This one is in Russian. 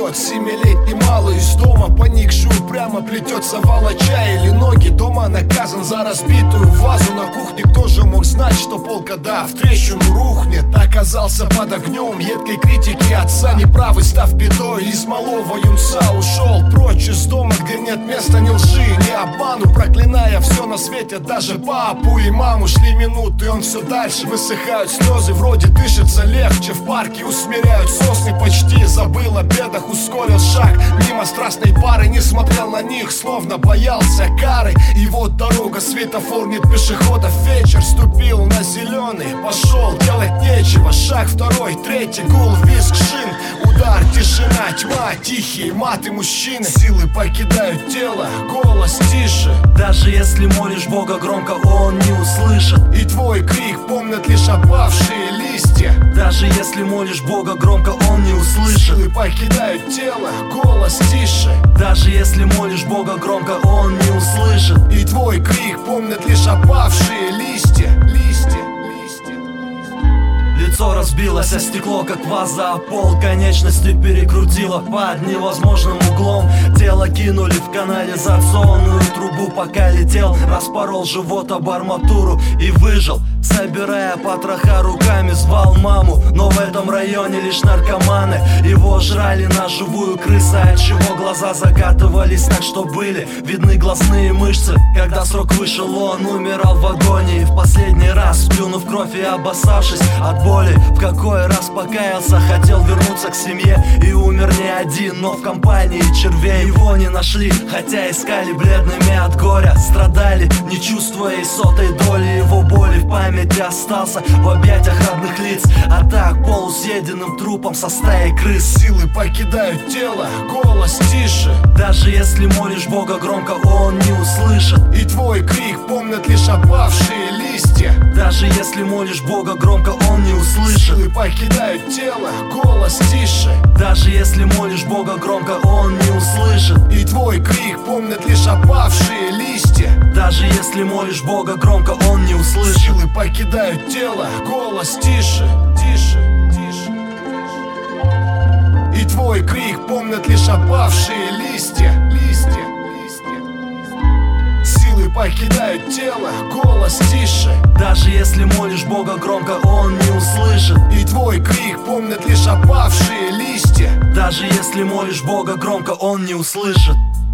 год, 7-летний малый из дома, поникший упрямо плетется волоча или ноги. Дома наказан за разбитую вазу на кухне. Кто же мог знать, что пол когда в трещину рухнет? Оказался под огнем едкой критики отца, неправый став бедой. Из малого юнца ушел прочь из дома, где нет места ни лжи, ни обману. Проклиная все на свете, даже папу и маму. Шли минуты, он все дальше, высыхают слезы. Вроде дышится легче, в парке усмиряют сосны. Почти забыл о бедах, ускорил шаг мимо страстной пары, не смотрел на них, словно боялся кары. И вот дорога, светофор, нет пешеходов. Вечер ступил на зеленый, пошел, делать нечего. Шаг второй, третий, гул, визг шин. Удар, тишина, тьма, тихие маты мужчины. Силы покидают тело, голос тише. Даже если молишь Бога громко, Он не услышит. И твой крик помнят лишь опавшие листья. Даже если молишь Бога громко, Он не услышит. Силы покидают тело, голос тише. Даже если молишь Бога громко, Он не услышит. И твой крик помнят лишь опавшие листья. Лицо разбилось о стекло, как ваза о пол. Конечности перекрутило под невозможным углом. Тело кинули в канализационную трубу. Пока летел, распорол живот об арматуру и выжил. Собирая потроха руками, звал маму. Но в этом районе лишь наркоманы. Его жрали на живую крысу, отчего глаза закатывались так, что были видны глазные мышцы. Когда срок вышел, он умирал в агонии. В последний раз, сплюнув кровь и обоссавшись от боли, в какой раз покаялся, хотел вернуться к семье. И умер не один, но в компании червей. Его не нашли, хотя искали бледными от горя. Страдали, не чувствуя и сотой доли его боли. В памяти остался в объятиях родных лиц, а так полусъеденным трупом со стаей крыс. Силы покидают тело, голос тише. Даже если молишь Бога громко, Он не услышит. И твой крик помнят лишь опавшие листья. Даже если молишь Бога громко, Он не услышит. Силы покидают тело, голос тише. Даже если молишь Бога громко, Он не услышит. И твой крик помнят лишь опавшие листья. Даже если молишь Бога громко, Он не услышит. Силы покидают тело, голос тише. И твой крик помнят лишь опавшие листья. Силы покидают тело, голос тише. Даже если молишь Бога громко, Он не услышит. И твой крик помнят лишь опавшие листья. Даже если молишь Бога громко, Он не услышит.